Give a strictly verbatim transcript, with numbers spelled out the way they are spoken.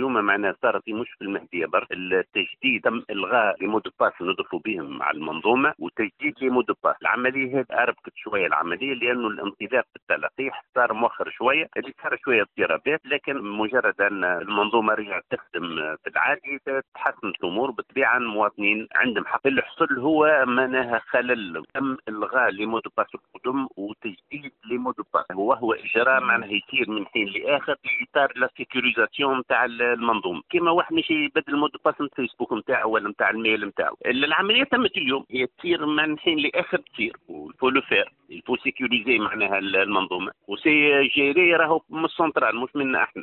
اليوم معناها صارت مش في المهديه برك، التجديد تم الغاء لي مود باس نضيفوا بهم مع المنظومه وتجديد لي مود باس. العمليه هذه اربكت شويه العمليه لانه الانطلاق في التلقيح صار مؤخر شويه، اللي صار شويه اضطرابات، لكن مجرد ان المنظومه رجعت تخدم في العادي تتحسن الامور. بالطبيعه المواطنين عندهم حق. الحصول هو معناها خلل، تم الغاء لي مود باس القدم وتجديد لي مود باس، وهو اجراء معناها يصير من حين لاخر في اطار لا سيكوريزاسيون نتاع المنظومه. كيما واحد مش يبدل مود باس نتاع الفيسبوك نتاعو ولا نتاع الميل نتاعو. العمليه تمت اليوم، هي تصير من حين لاخر تصير، وفو لو فير الفو سيكوريزي معناها المنظومه، وسي جيري راهو من السنترال مش منا احنا.